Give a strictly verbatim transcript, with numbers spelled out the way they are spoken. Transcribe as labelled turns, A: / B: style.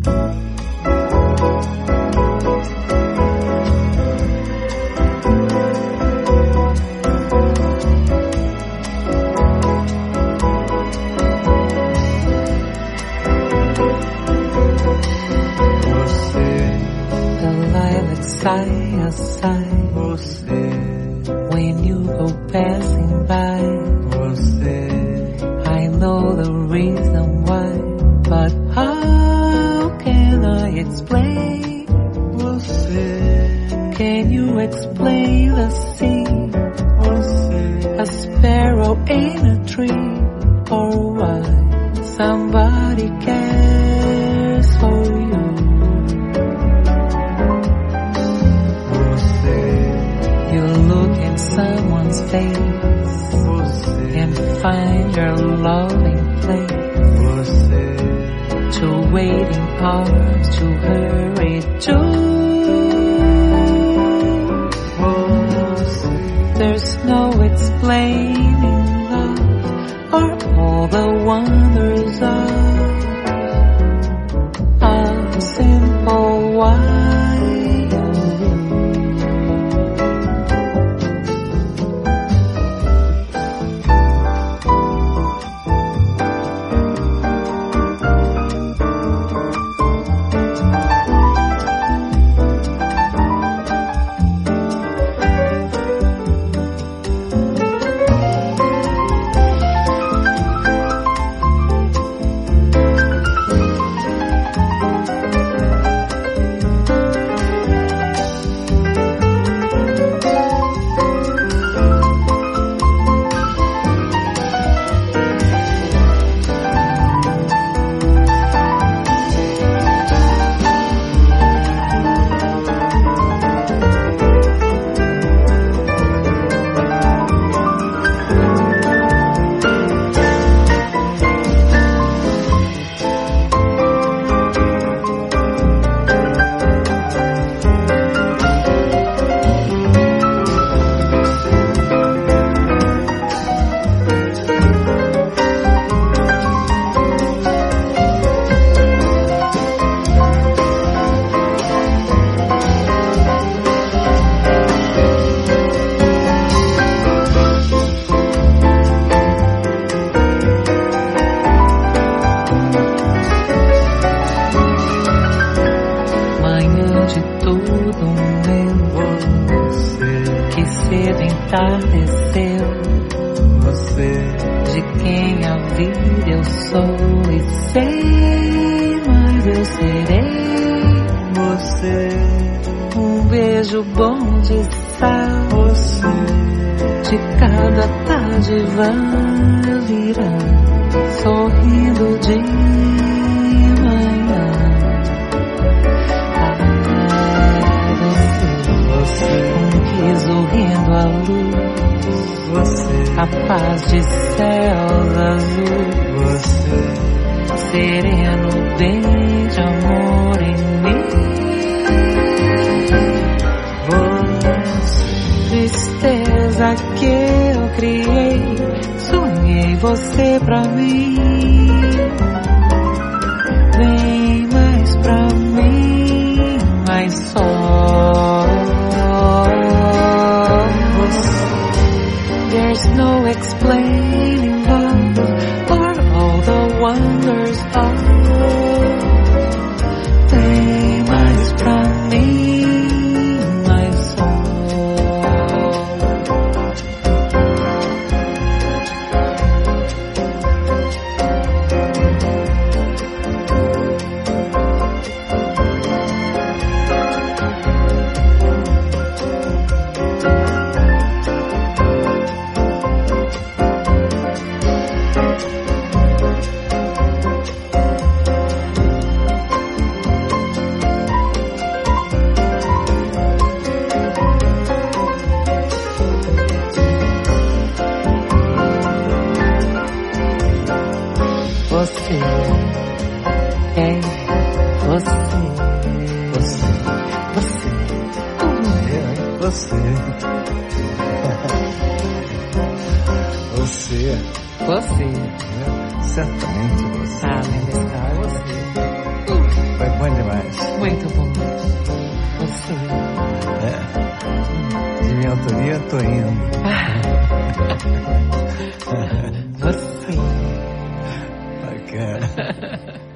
A: Side a side, você. When you go passing by, você. I know the reason why, but how can I explain? Você. Can you explain the sea? Você. A sparrow in a tree, or why somebody cares for you? Someone's face você. And find your loving place você. To waiting arms to hurry to você. There's no explaining love or all the wonders of a simple why. Entardeceu você, de quem a vida eu sou e sei, mas eu serei você. Um beijo bom de sal você, de cada tarde vai virando, sorrindo de manhã. Ah, você, você, um riso rindo à luz, você, a paz de céus azuis, você, sereno bem de amor em mim. Você, tristeza que eu criei, sonhei você pra mim. Vem mais pra mim, mais só. There's no explaining love or all the wonders of. Vem mais pra mim, mais só. Você é você, você, você, é você, você, você, é, certamente você. Ah, minha história, você. Vai
B: É. De minha autoria, tô indo.
A: Você.
B: Bacana.